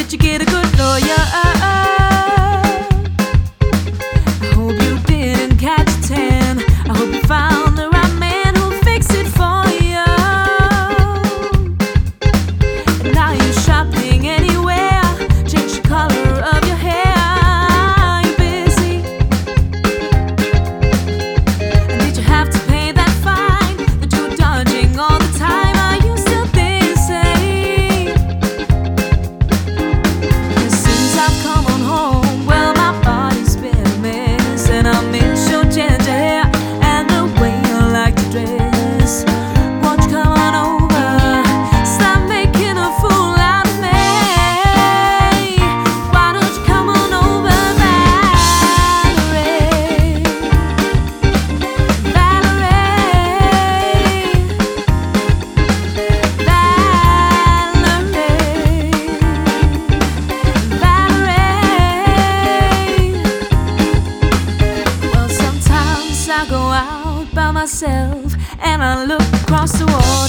Did you get a good lawyer? I hope you didn't catch a tan. I hope you found the right man who'll fix it for you. And now you're shopping anywhere. Change the color of your hair. You're busy. And did you have to pay that fine that you were dodging all the time? Are you still the same? And since I've come on home, well, my body's been a mess, and I miss your ginger hair and the way you like to dress. Won't you come on over? Stop making a fool out of me. Why don't you come on over, Valerie? Valerie, Well, sometimes I go out by myself and I look across the water.